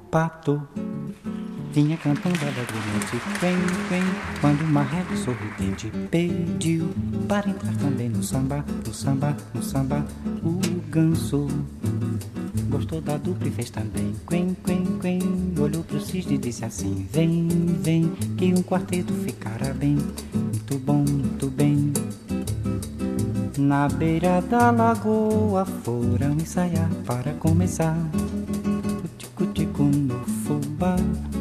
pato vinha cantando alegremente, quen, quen, quando o marreco sorridente pediu para entrar também no samba, no samba, no samba. O ganso gostou da dupla e fez também, quen, quen, quen. Olhou pro cisne e disse assim: vem, vem, que um quarteto ficará bem, muito bom, muito bem. Na beira da lagoa foram ensaiar para começar o tico-tico no fubá.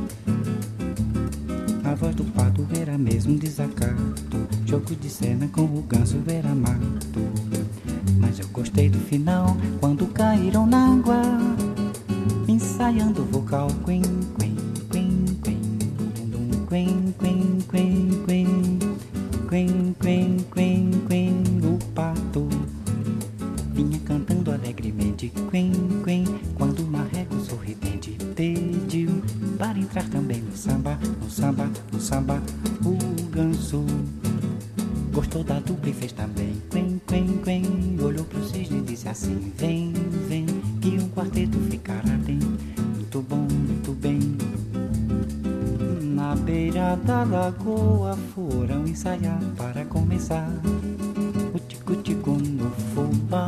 A voz do pato era mesmo desacato, jogo de cena com o ganso era mato. Mas eu gostei do final, quando caíram na água, ensaiando o vocal, quen, quen, quen, quen, dum, quen, quen, quen, quen, quen, quen, quen, quen. O pato vinha cantando alegremente, quen, quen, quando o marreco sorridente pediu para entrar também no samba, no samba, no samba. O ganso gostou da dupla e fez também, quen, quen, quen. Olhou pro cisne e disse assim: vem, vem, que um quarteto ficará bem, muito bom, muito bem. Na beira da lagoa foram ensaiar para começar o tico-tico no fubá.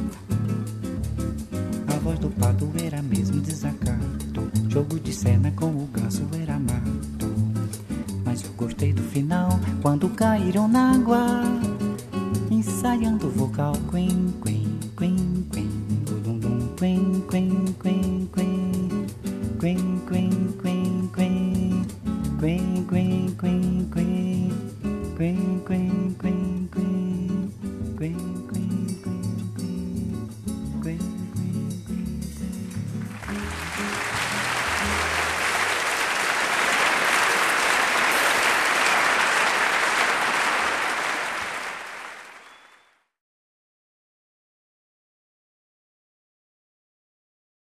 A voz do pato era mesmo desacato, jogo de cena com o ganso era mato. Mas eu gostei do final, quando caíram na água, ensaiando o vocal, quen, quen, quen, quen, dum, dum, quen, quen, quen, quen, quen, quen, quen, quen, quen, quen, quen, quen, quen, quen, quen, quen, quen, quen.